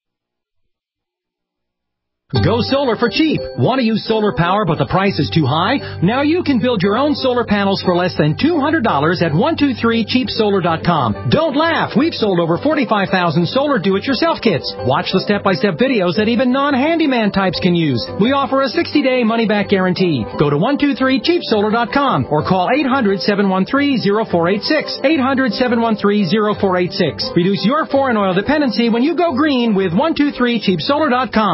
Go solar for cheap. Want to use solar power but the price is too high? Now you can build your own solar panels for less than two hundred dollars at one two three cheap solar dot com. Don't laugh. We've sold over forty-five thousand solar do-it-yourself kits. Watch the step-by-step videos that even non-handyman types can use. We offer a sixty-day money-back guarantee. Go to one two three cheap solar dot com or call eight hundred seven one three zero four eight six. eight hundred seven one three zero four eight six. Reduce your foreign oil dependency when you go green with one two three cheap solar dot com.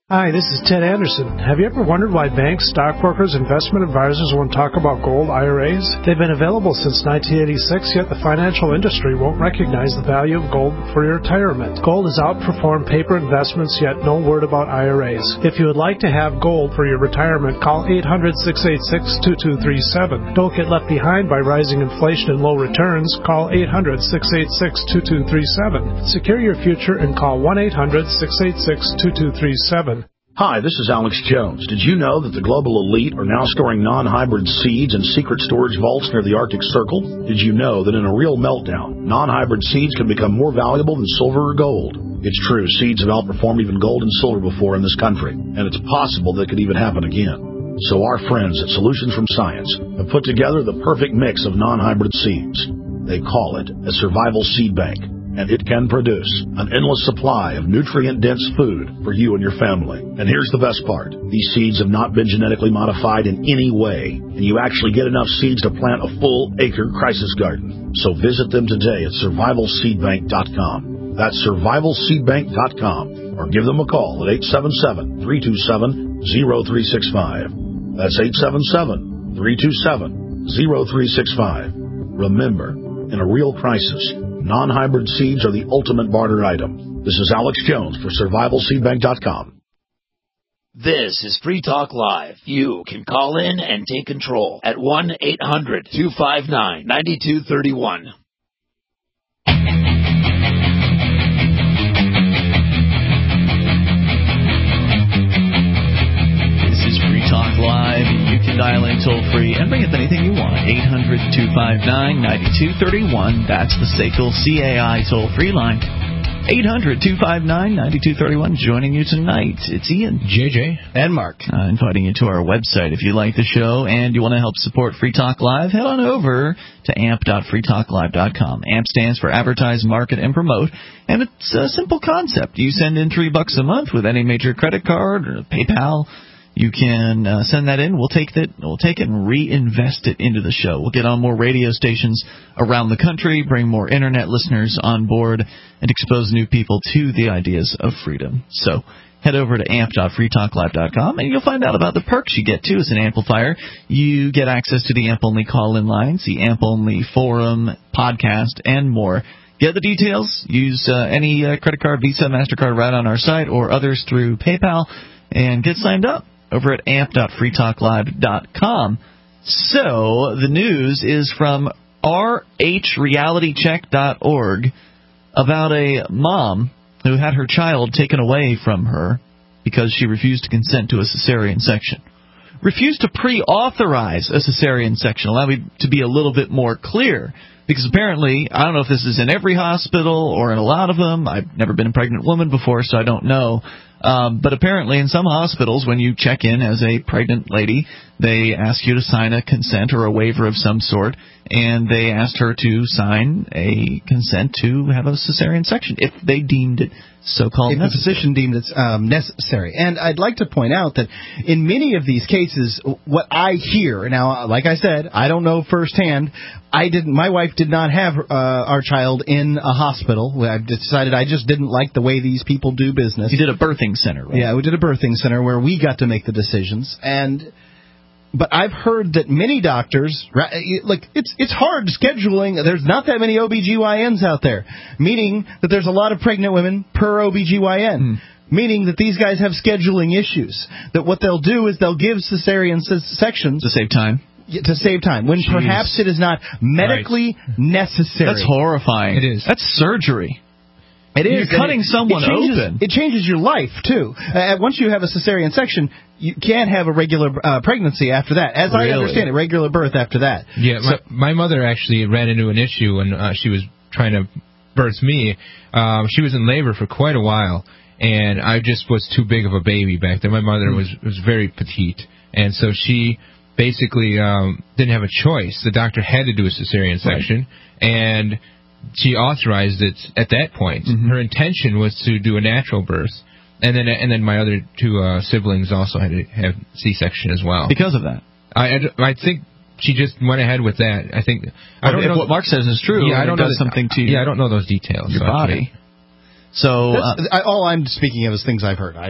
Hi, this is Ted Anderson. Have you ever wondered why banks, stockbrokers, investment advisors won't talk about gold I R As? They've been available since nineteen eighty-six, yet the financial industry won't recognize the value of gold for your retirement. Gold has outperformed paper investments, yet no word about I R As. If you would like to have gold for your retirement, call eight hundred, six eight six, two two three seven. Don't get left behind by rising inflation and low returns. Call eight hundred, six eight six, two two three seven. Secure your future and call one eight hundred, six eight six, two two three seven. Hi, this is Alex Jones. Did you know that the global elite are now storing non-hybrid seeds in secret storage vaults near the Arctic Circle? Did you know that in a real meltdown, non-hybrid seeds can become more valuable than silver or gold? It's true, seeds have outperformed even gold and silver before in this country, and it's possible that could even happen again. So our friends at Solutions from Science have put together the perfect mix of non-hybrid seeds. They call it a survival seed bank, and it can produce an endless supply of nutrient-dense food for you and your family. And here's the best part. These seeds have not been genetically modified in any way, and you actually get enough seeds to plant a full acre crisis garden. So visit them today at survival seed bank dot com. That's survival seed bank dot com, or give them a call at eight seven seven, three two seven, zero three six five. That's eight seven seven, three two seven, zero three six five. Remember, in a real crisis, non-hybrid seeds are the ultimate barter item. This is Alex Jones for survival seed bank dot com. This is Free Talk Live. You can call in and take control at one eight hundred, two five nine, nine two three one. Talk Live. You can dial in toll free and bring up anything you want. eight hundred, two five nine, nine two three one. That's the S A C L C A I toll free line. eight hundred, two five nine, nine two three one. Joining you tonight, it's Ian, J J, and Mark. Uh, inviting you to our website. If you like the show and you want to help support Free Talk Live, head on over to amp dot free talk live dot com. AMP stands for Advertise, Market, and Promote. And it's a simple concept. You send in three bucks a month with any major credit card or PayPal. You can uh, send that in. We'll take that. We'll take it and reinvest it into the show. We'll get on more radio stations around the country, bring more internet listeners on board, and expose new people to the ideas of freedom. So head over to amp dot free talk live dot com, and you'll find out about the perks you get, too, as an amplifier. You get access to the AMP-only call-in lines, the AMP-only forum, podcast, and more. Get the details. Use uh, any uh, credit card, Visa, MasterCard right on our site, or others through PayPal, and get signed up over at amp dot free talk live dot com. So the news is from r h reality check dot org about a mom who had her child taken away from her because she refused to consent to a cesarean section. Refused to pre-authorize a cesarean section. Allow me to be a little bit more clear, because apparently, I don't know if this is in every hospital or in a lot of them. I've never been a pregnant woman before, so I don't know. Um, but apparently in some hospitals, when you check in as a pregnant lady, they ask you to sign a consent or a waiver of some sort, and they asked her to sign a consent to have a cesarean section if they deemed it so-called if necessary. the physician deemed it um, necessary. And I'd like to point out that in many of these cases, what I hear, now, like I said, I don't know firsthand. I didn't. My wife did not have uh, our child in a hospital. I decided I just didn't like the way these people do business. You did a birthing center, right? Yeah, we did a birthing center where we got to make the decisions. And but I've heard that many doctors, like, it's it's hard scheduling. There's not that many O B G Y Ns out there, meaning that there's a lot of pregnant women per O B G Y N, hmm. meaning that these guys have scheduling issues. That what they'll do is they'll give cesarean sections to save time. To save time, when Jeez. perhaps it is not medically right. necessary. That's horrifying. It is. That's surgery. It is. You're cutting it, someone it changes, open. It changes your life, too. Uh, once you have a cesarean section, you can't have a regular uh, pregnancy after that. As really? I understand it, regular birth after that. Yeah, so, my, my mother actually ran into an issue when uh, she was trying to birth me. Um, she was in labor for quite a while, and I just was too big of a baby back then. My mother was, was very petite, and so she basically um, didn't have a choice. The doctor had to do a cesarean section, right. and she authorized it at that point. Mm-hmm. Her intention was to do a natural birth, and then and then my other two uh, siblings also had to have C-section as well. Because of that, I, I, I think she just went ahead with that. I think I don't if know what Mark says is true. Yeah, I don't it know does that, something to yeah, I don't know those details. Your so body. So uh, I, all I'm speaking of is things I've heard. I've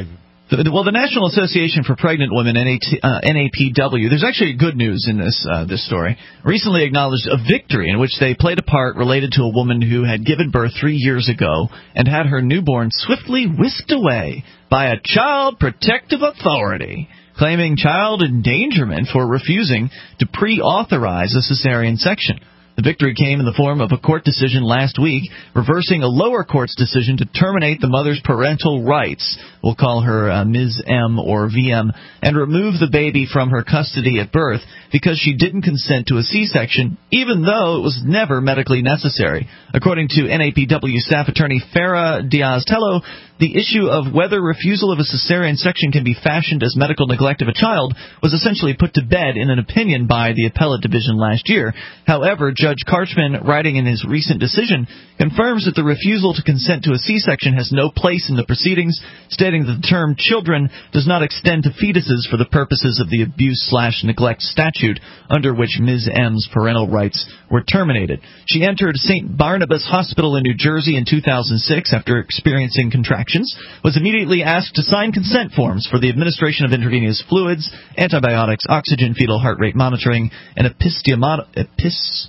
Well, the National Association for Pregnant Women, N A P W, there's actually good news in this uh, this story, recently acknowledged a victory in which they played a part related to a woman who had given birth three years ago and had her newborn swiftly whisked away by a child protective authority, claiming child endangerment for refusing to pre-authorize a cesarean section. The victory came in the form of a court decision last week, reversing a lower court's decision to terminate the mother's parental rights, we'll call her uh, Miz M or V M, and remove the baby from her custody at birth because she didn't consent to a C-section, even though it was never medically necessary. According to N A P W staff attorney Farah Diaz-Tello, the issue of whether refusal of a cesarean section can be fashioned as medical neglect of a child was essentially put to bed in an opinion by the appellate division last year. However, Judge Karchman, writing in his recent decision, confirms that the refusal to consent to a C-section has no place in the proceedings, stating that the term children does not extend to fetuses for the purposes of the abuse-slash-neglect statute under which Miz M's parental rights were terminated. She entered Saint Barnabas Hospital in New Jersey in two thousand six after experiencing contractions, was immediately asked to sign consent forms for the administration of intravenous fluids, antibiotics, oxygen, fetal heart rate monitoring, and episiotomy, epis,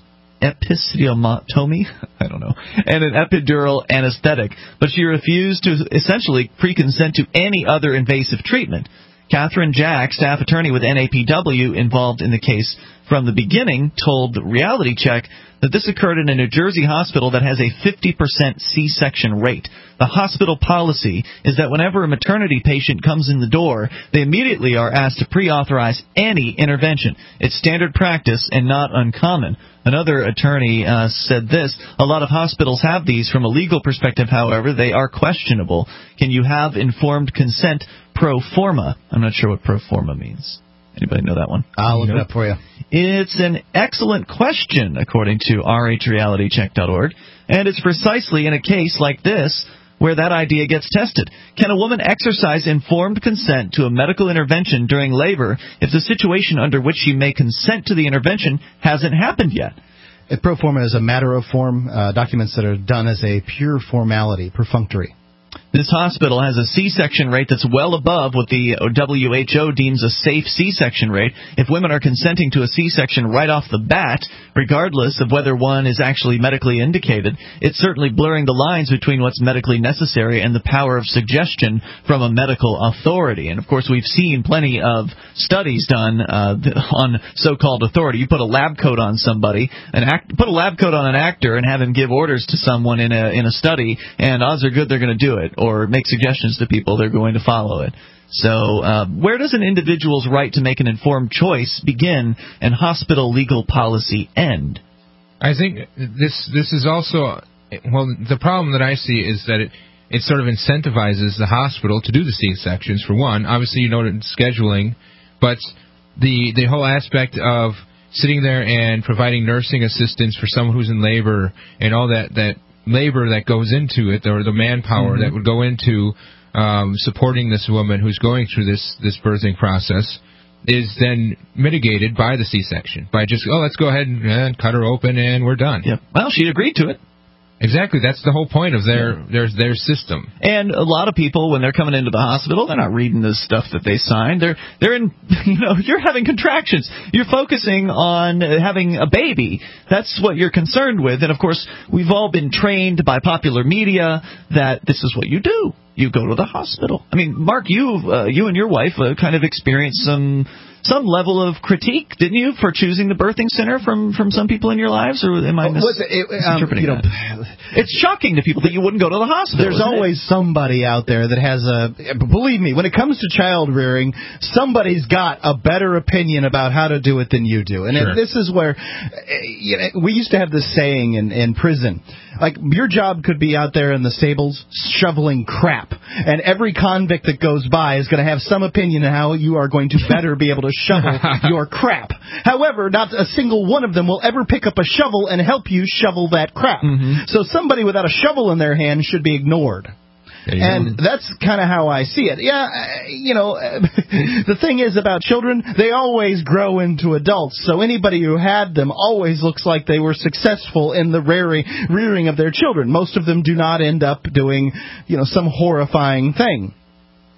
episiotomy, I don't know, and an epidural anesthetic, but she refused to essentially pre-consent to any other invasive treatment. Catherine Jack, staff attorney with N A P W involved in the case from the beginning, told Reality Check that this occurred in a New Jersey hospital that has a fifty percent C-section rate. The hospital policy is that whenever a maternity patient comes in the door, they immediately are asked to pre-authorize any intervention. It's standard practice and not uncommon. Another attorney uh, said this: a lot of hospitals have these. From a legal perspective, however, they are questionable. Can you have informed consent pro forma? I'm not sure what pro forma means. Anybody know that one? I'll look nope. it up for you. It's an excellent question, according to R H reality check dot org, and it's precisely in a case like this where that idea gets tested. Can a woman exercise informed consent to a medical intervention during labor if the situation under which she may consent to the intervention hasn't happened yet? Pro forma is a matter of form, uh, documents that are done as a pure formality, perfunctory. This hospital has a C-section rate that's well above what the W H O deems a safe C-section rate. If women are consenting to a C-section right off the bat, regardless of whether one is actually medically indicated, it's certainly blurring the lines between what's medically necessary and the power of suggestion from a medical authority. And, of course, we've seen plenty of studies done uh, on so-called authority. You put a lab coat on somebody, an act, put a lab coat on an actor and have him give orders to someone in a in a study, and odds are good they're going to do it, or make suggestions to people, they're going to follow it. So uh, where does an individual's right to make an informed choice begin and hospital legal policy end? I think this this is also, well, the problem that I see is that it, it sort of incentivizes the hospital to do the C-sections, for one. Obviously, you know, scheduling, but the the whole aspect of sitting there and providing nursing assistance for someone who's in labor and all that, that labor that goes into it, or the manpower mm-hmm. that would go into um, supporting this woman who's going through this, this birthing process, is then mitigated by the C-section. By just, oh, let's go ahead and, and cut her open and we're done. Yep. Well, she agreed to it. Exactly. That's the whole point of their, their their system. And a lot of people, when they're coming into the hospital, they're not reading the stuff that they signed. They're they're in, you know, you're having contractions. You're focusing on having a baby. That's what you're concerned with. And of course, we've all been trained by popular media that this is what you do. You go to the hospital. I mean, Mark, you uh, you and your wife uh, kind of experienced some some level of critique, didn't you, for choosing the birthing center from, from some people in your lives? Or am I mis- oh, it, misinterpreting um, you know, that? It's shocking to people that you wouldn't go to the hospital. There's always it? somebody out there that has a... Believe me, when it comes to child rearing, somebody's got a better opinion about how to do it than you do. And sure. this is where... You know, we used to have this saying in, in prison. Like, your job could be out there in the stables shoveling crap. And every convict that goes by is going to have some opinion on how you are going to better be able to shovel your crap. However, not a single one of them will ever pick up a shovel and help you shovel that crap. Mm-hmm. So somebody without a shovel in their hand should be ignored. And that's kind of how I see it. Yeah, you know, the thing is about children, they always grow into adults. So anybody who had them always looks like they were successful in the rearing, rearing of their children. Most of them do not end up doing, you know, some horrifying thing.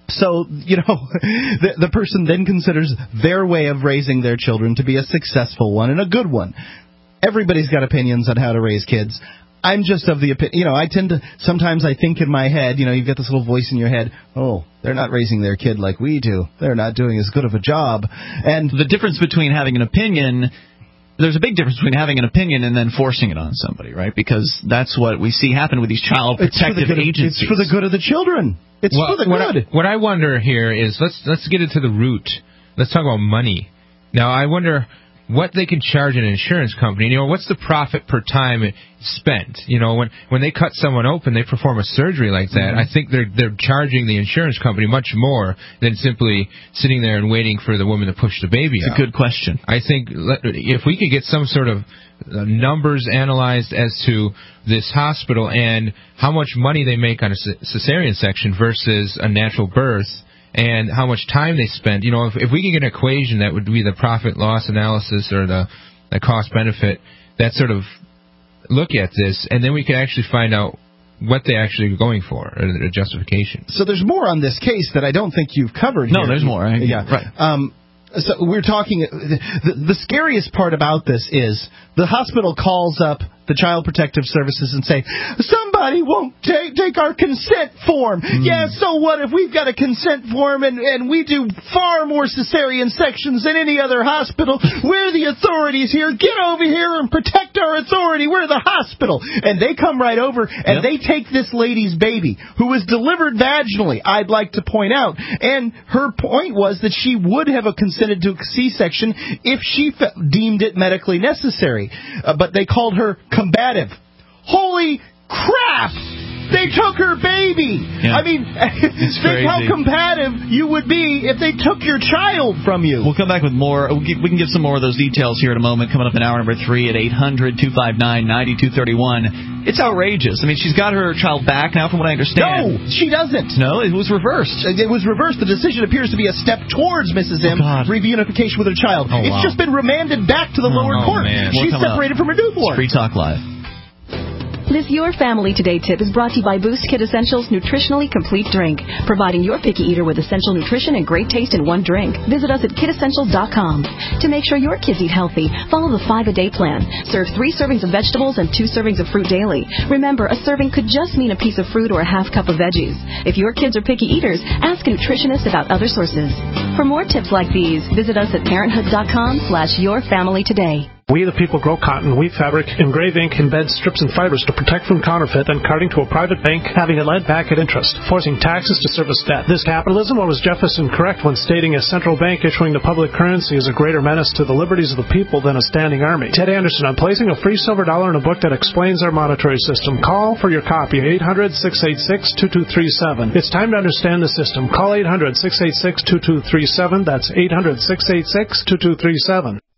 So, you know, the, the person then considers their way of raising their children to be a successful one and a good one. Everybody's got opinions on how to raise kids. I'm just of the opinion, you know, I tend to, sometimes I think in my head, you know, you've got this little voice in your head, oh, they're not raising their kid like we do. They're not doing as good of a job. And the difference between having an opinion, there's a big difference between having an opinion and then forcing it on somebody, right? Because that's what we see happen with these child protective it's agencies. It's for the good of the children. It's well, for the what good. I, what I wonder here is, let's let's get into the root. Let's talk about money. Now, I wonder what they can charge an insurance company. You know, what's the profit per time spent? You know, when when they cut someone open, they perform a surgery like that. Mm-hmm. I think they're they're charging the insurance company much more than simply sitting there and waiting for the woman to push the baby it's out. It's a good question. I think if we could get some sort of numbers analyzed as to this hospital and how much money they make on a cesarean section versus a natural birth, and how much time they spend. You know, if, if we can get an equation that would be the profit-loss analysis or the, the cost-benefit, that sort of look at this, and then we can actually find out what they actually are going for, or the justification. So there's more on this case that I don't think you've covered no, here. No, there's more. Right? Yeah. Right. Um, so we're talking, the, the scariest part about this is the hospital calls up the Child Protective Services and say, somebody won't take, take our consent form. Mm. Yeah, so what if we've got a consent form and, and we do far more cesarean sections than any other hospital? We're the authorities here. Get over here and protect our authority. We're the hospital. And they come right over and yep. they take this lady's baby, who was delivered vaginally, I'd like to point out. And her point was that she would have consented to a C-section if she fe- deemed it medically necessary. Uh, but they called her combative. Holy crap! They took her baby! Yeah. I mean, think how combative you would be if they took your child from you. We'll come back with more. We can give some more of those details here in a moment. Coming up in hour number three at eight hundred two five nine nine two three one. It's outrageous. I mean, she's got her child back now, from what I understand. No, she doesn't. No, it was reversed. It was reversed. The decision appears to be a step towards Missus M oh, reunification with her child. Oh, it's wow. just been remanded back to the oh, lower oh, court. Man. She's separated up. from her newborn. It's Free Talk Live. This Your Family Today tip is brought to you by Boost Kid Essentials Nutritionally Complete Drink, providing your picky eater with essential nutrition and great taste in one drink. Visit us at kid essentials dot com. To make sure your kids eat healthy, follow the five-a-day plan. Serve three servings of vegetables and two servings of fruit daily. Remember, a serving could just mean a piece of fruit or a half cup of veggies. If your kids are picky eaters, ask a nutritionist about other sources. For more tips like these, visit us at parenthood dot com slash your family today. We the people grow cotton, weave fabric, engrave ink, embed strips and fibers to protect from counterfeit and carting to a private bank, having it lent back at interest, forcing taxes to service debt. This capitalism, or was Jefferson correct when stating a central bank issuing the public currency is a greater menace to the liberties of the people than a standing army? Ted Anderson, I'm placing a free silver dollar in a book that explains our monetary system. Call for your copy, eight hundred six eight six two two three seven. It's time to understand the system. Call eight hundred six eight six two two three seven. That's eight hundred six eight six two two three seven.